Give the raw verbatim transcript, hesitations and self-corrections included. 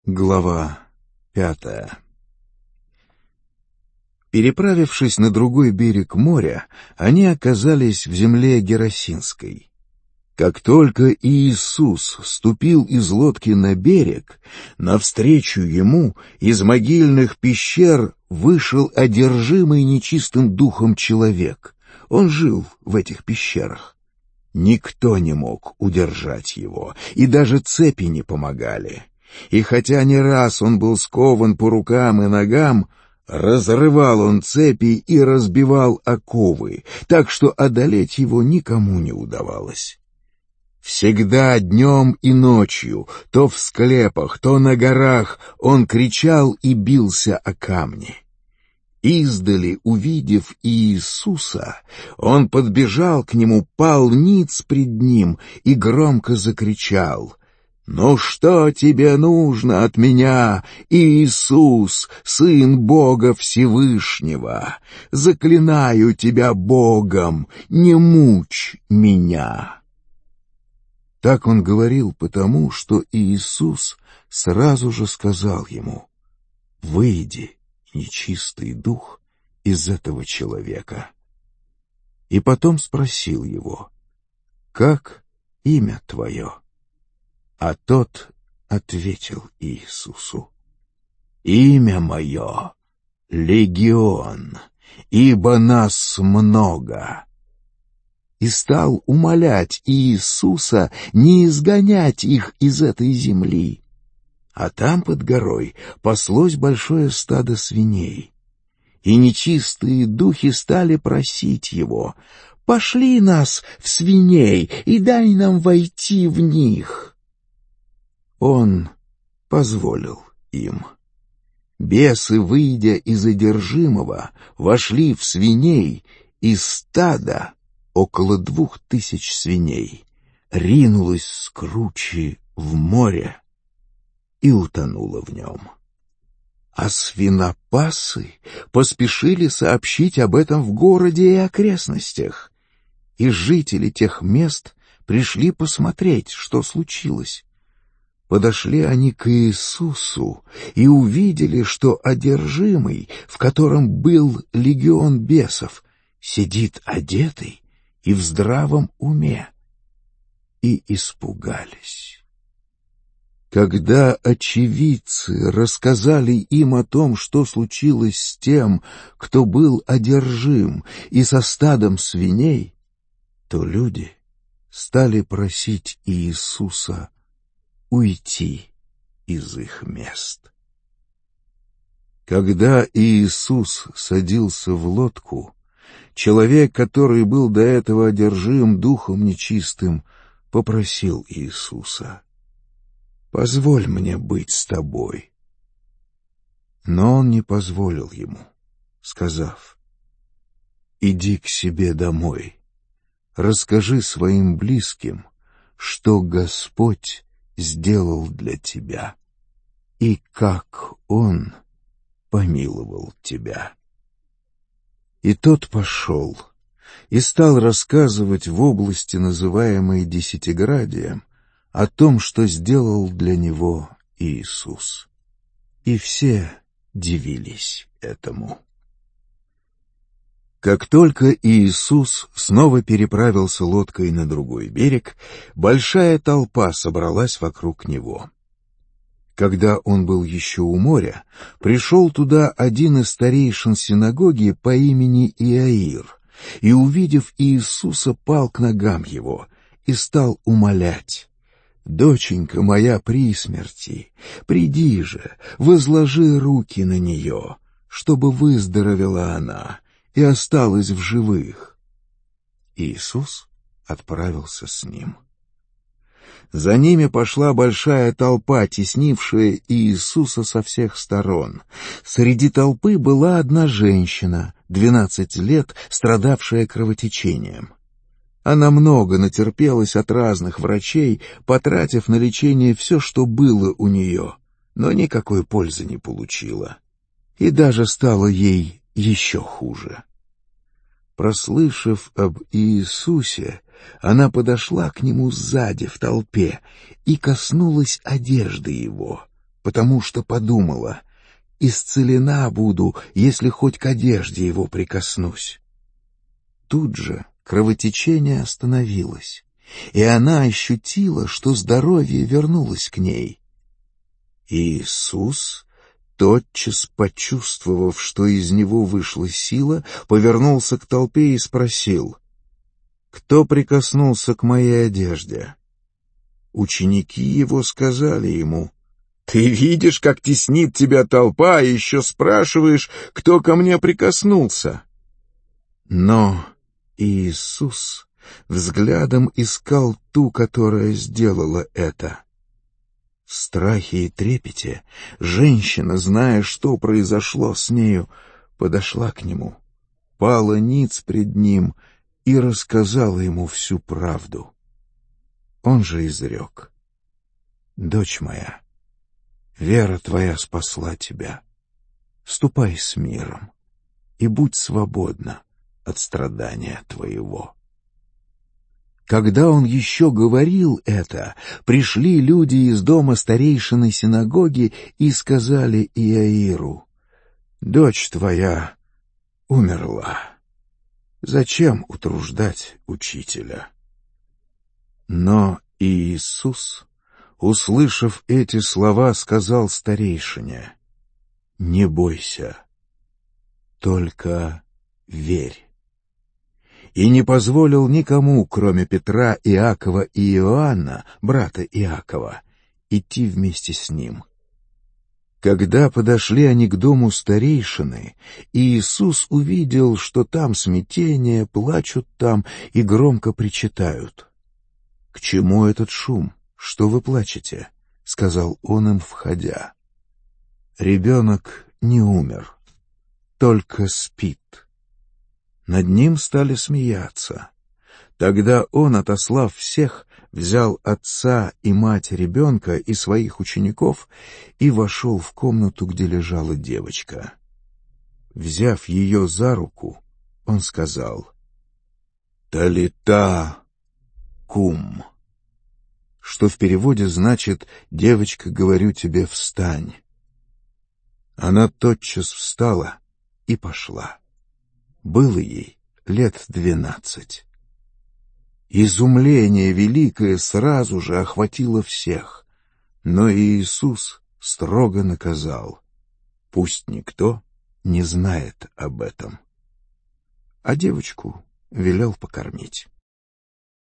Глава пятая. Переправившись на другой берег моря, они оказались в земле Герасинской. Как только Иисус ступил из лодки на берег, навстречу ему из могильных пещер вышел одержимый нечистым духом человек. Он жил в этих пещерах. Никто не мог удержать его, и даже цепи не помогали. И хотя не раз он был скован по рукам и ногам, разрывал он цепи и разбивал оковы, так что одолеть его никому не удавалось. Всегда днем и ночью, то в склепах, то на горах, он кричал и бился о камни. Издали, увидев Иисуса, он подбежал к нему, пал ниц пред ним и громко закричал: «Ну что тебе нужно от меня, Иисус, Сын Бога Всевышнего? Заклинаю тебя Богом, не мучь меня!» Так он говорил потому, что Иисус сразу же сказал ему: «Выйди, нечистый дух, из этого человека». И потом спросил его: «Как имя твое?» А тот ответил Иисусу: «Имя мое — Легион, ибо нас много». И стал умолять Иисуса не изгонять их из этой земли. А там под горой паслось большое стадо свиней. И нечистые духи стали просить его: «Пошли нас в свиней и дай нам войти в них». Он позволил им. Бесы, выйдя из одержимого, вошли в свиней, и стадо, около двух тысяч свиней, ринулось с кручи в море и утонуло в нем. А свинопасы поспешили сообщить об этом в городе и окрестностях, и жители тех мест пришли посмотреть, что случилось. Подошли они к Иисусу и увидели, что одержимый, в котором был легион бесов, сидит одетый и в здравом уме, и испугались. Когда очевидцы рассказали им о том, что случилось с тем, кто был одержим, и со стадом свиней, то люди стали просить Иисуса уйти из их мест. Когда Иисус садился в лодку, человек, который был до этого одержим духом нечистым, попросил Иисуса: «Позволь мне быть с тобой». Но он не позволил ему, сказав: «Иди к себе домой, расскажи своим близким, что Господь сделал для тебя, и как Он помиловал тебя». И тот пошел и стал рассказывать в области, называемой Десятиградием, о том, что сделал для него Иисус. И все дивились этому. Как только Иисус снова переправился лодкой на другой берег, большая толпа собралась вокруг него. Когда он был еще у моря, пришел туда один из старейшин синагоги по имени Иаир, и, увидев Иисуса, пал к ногам его и стал умолять: «Доченька моя при смерти, приди же, возложи руки на нее, чтобы выздоровела она и осталась в живых». Иисус отправился с ним. За ними пошла большая толпа, теснившая Иисуса со всех сторон. Среди толпы была одна женщина, двенадцать лет, страдавшая кровотечением. Она много натерпелась от разных врачей, потратив на лечение все, что было у нее, но никакой пользы не получила. И даже стало ей еще хуже. Прослышав об Иисусе, она подошла к нему сзади в толпе и коснулась одежды его, потому что подумала: исцелена буду, если хоть к одежде его прикоснусь. Тут же кровотечение остановилось, и она ощутила, что здоровье вернулось к ней. И Иисус, тотчас почувствовав, что из него вышла сила, повернулся к толпе и спросил: «Кто прикоснулся к моей одежде?» Ученики его сказали ему: «Ты видишь, как теснит тебя толпа, и еще спрашиваешь, кто ко мне прикоснулся?» Но Иисус взглядом искал ту, которая сделала это. В страхе и трепете женщина, зная, что произошло с нею, подошла к нему, пала ниц пред ним и рассказала ему всю правду. Он же изрек: «Дочь моя, вера твоя спасла тебя. Ступай с миром и будь свободна от страдания твоего». Когда он еще говорил это, пришли люди из дома старейшины синагоги и сказали Иаиру: «Дочь твоя умерла. Зачем утруждать учителя?» Но Иисус, услышав эти слова, сказал старейшине: «Не бойся, только верь». И не позволил никому, кроме Петра, Иакова и Иоанна, брата Иакова, идти вместе с ним. Когда подошли они к дому старейшины, Иисус увидел, что там смятение, плачут там и громко причитают. «К чему этот шум? Что вы плачете?» — сказал он им, входя. «Ребенок не умер, только спит». Над ним стали смеяться. Тогда он, отослав всех, взял отца и мать ребенка и своих учеников и вошел в комнату, где лежала девочка. Взяв ее за руку, он сказал: «Талита кум», что в переводе значит: «Девочка, говорю тебе, встань». Она тотчас встала и пошла. Было ей лет двенадцать. Изумление великое сразу же охватило всех, но Иисус строго наказал: пусть никто не знает об этом. А девочку велел покормить.